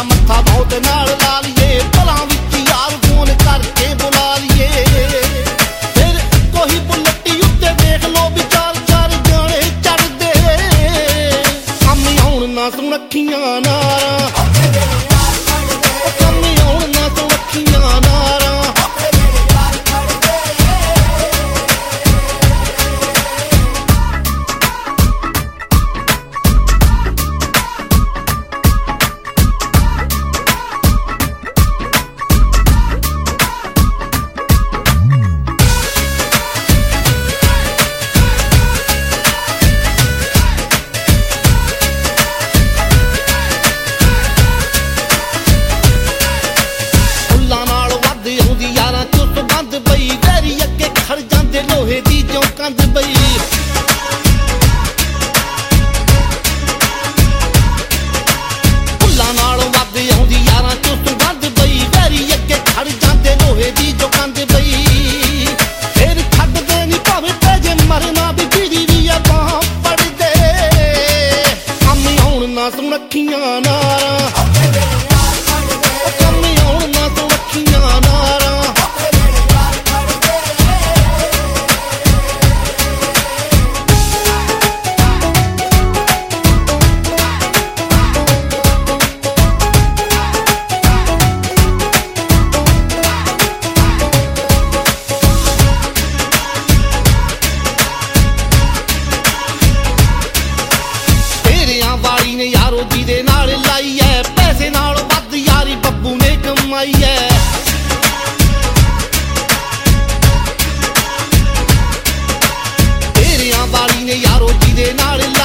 ਤੇਰਾ ਮੱਥਾ ਬਹੁਤ ਨਾਲ ਲਾ ਲਈਏ ਭਲਾਂ ਵਿੱਚ ਯਾਰ ਫੋਨ ਕਰਕੇ ਬੁਲਾ ਲਈਏ ਫਿਰ ਕੋਈ ਬੁਲਟੀ ਉੱਤੇ ਦੇਖ ਲੋ ਵੀ ਚਾਰ ਚਾਰ ਜਾਣੇ ਚੜਦੇ ਸਾਹਮਣੇ ਆਉਣ ਨਾ ਸੁਣਖੀਆਂ ਨਾਰਾਂ ਸਾਹਮਣੇ ਆਉਣ ਨਾ ਸੁਣਖੀਆਂ ਨਾਰਾਂ ਲੋਹੇ ਦੀ ਜੋ ਕੰਧ ਬਈ ਫੁੱਲਾਂ ਨਾਲੋਂ ਵੱਧ ਆਉਂਦੀ ਯਾਰਾਂ ਚੋਂ ਸੁਗੰਧ ਬਈ ਵੈਰੀ ਅੱਗੇ ਖੜ ਜਾਂਦੇ ਲੋਹੇ ਦੀ ਜੋ ਕੰਧ ਬਈ ਫਿਰ ਛੱਡਦੇ ਨੀ ਭਾਵੇਂ ਪੈ ਜੇ ਮਰਨਾ ਵੀ ਬੀੜੀ ਵੀ ਆ ਬਾਹਾਂ ਪੜਦੇ ਸਾਹਮਣੇ ਆਉਣ ਨਾ ਸੁਣਖੀਆਂ ਨਾਰਾਂ ਸਾਹਮਣੇ ਆਉਣ ਨਾ ਸੁਣਖੀਆਂ ਨਾਰਾਂ ਵਾਲੀ ਨੇ ਯਾਰੋ ਜਿਹਦੇ ਨਾਲ ਲਾਈ ਐ ਪੈਸੇ ਨਾਲੋਂ ਵੱਧ ਯਾਰੀ ਬੱਬੂ ਨੇ ਕਮਾਈ ਐ ਤੇਰਿਆਂ ਵਾਲੀ ਨੇ ਯਾਰੋ ਜਿਹਦੇ ਨਾਲ